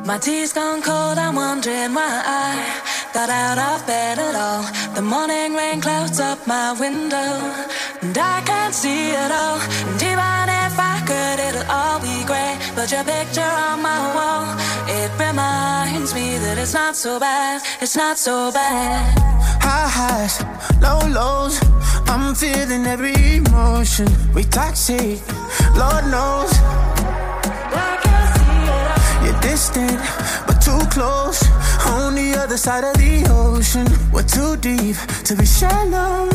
My tea's gone cold, I'm wondering why I got out of bed at all. The morning rain clouds up my window, and I can't see it all. And even if I could, it'll all be grey. But your picture on my wall, it reminds me that it's not so bad, it's not so bad. High highs, low lows, I'm feeling every emotion. We toxic, Lord knows. You're distant, but too close. On the other side of the ocean, we're too deep to be shallow.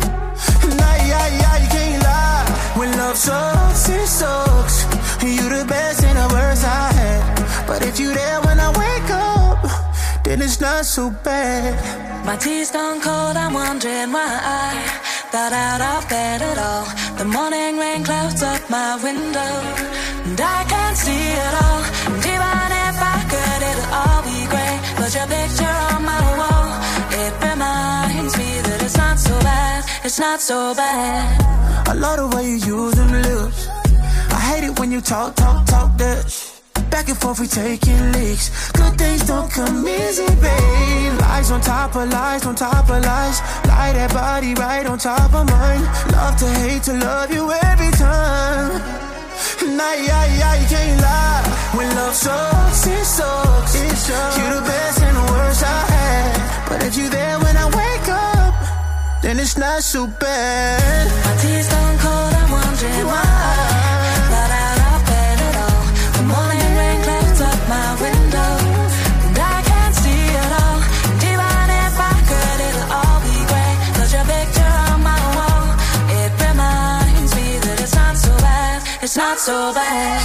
You can't lie. When love sucks, it sucks. You the best and the worst I had. But if you there when I wake up, then it's not so bad. My tea's gone cold, I'm wondering why I got out of bed at all. The morning rain clouds up my window, and I can't see it all. And even if I could, it'll all be grey. But your picture on my wall, it reminds me that it's not so bad, it's not so bad. I love the way you use them lips. I hate it when you talk that shit. Back and forth, we taking leaks. Good things don't come easy, babe. Lies on top of lies, on top of lies. Lie that body right on top of mine. Love to hate to love you every time. You can't lie. When love sucks, it sucks. You the best and the worst I had. But if you there when I wake up, then it's not so bad. My tea's gone cold, I'm wondering why I got out of bed at all. The morning rain clouds up my window, and I can't see it all. And even if I could, it'll all be grey. Cause your picture on my wall, it reminds me that it's not so bad, it's not so bad.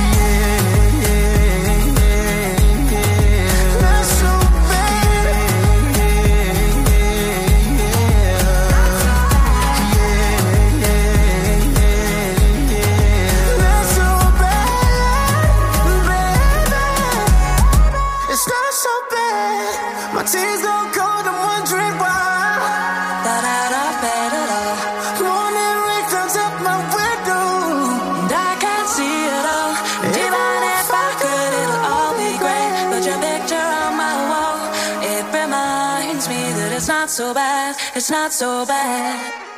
Not so bad. Not so bad, baby. It's not so bad. My tears go cold, I'm wondering why. Got out of bed at all. Morning rain clouds up my window, And I can't see it all. And even if I could, it'll all be grey. But your picture on my wall, it reminds me that it's not so bad, it's not so bad.